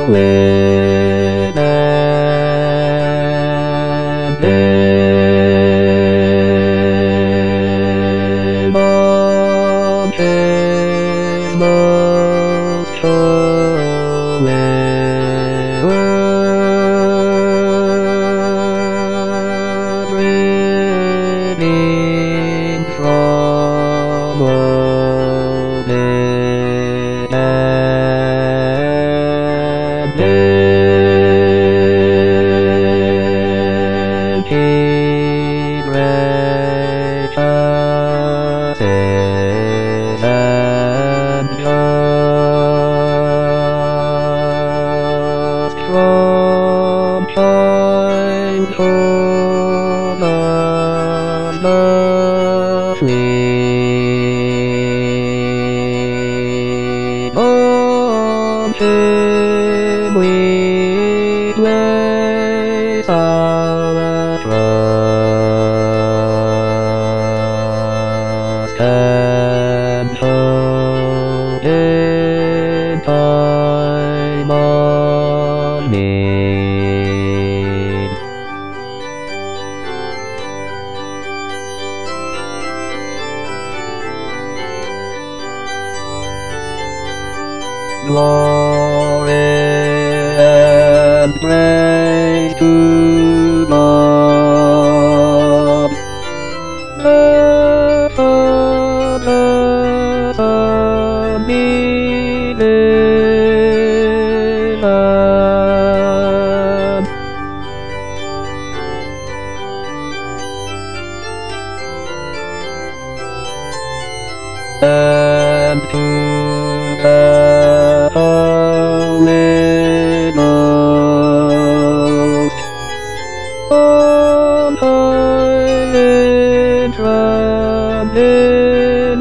in and in on his most holy word, reading from open and in great justice and just from point to the fleet on him we place our trust and hope in time of need. Glory and praise to God, the Father, Son, beloved. And to the Holy Ghost, on high enthroned in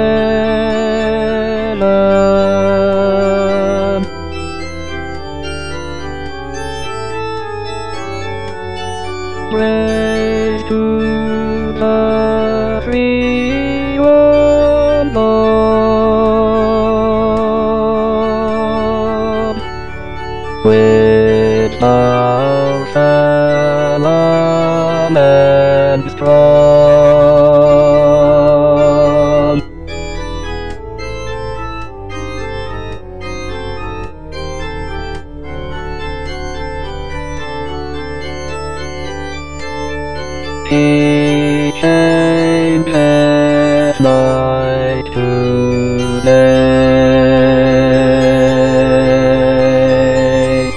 heaven, praise to the three one Lord, with mouth shalom and strong. He changeth night to day.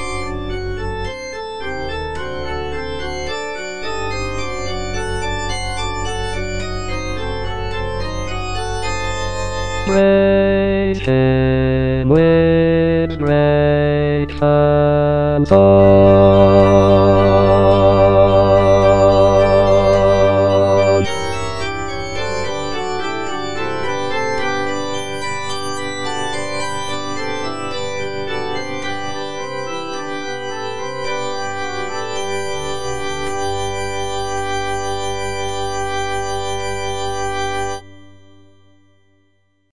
Praise him with great song.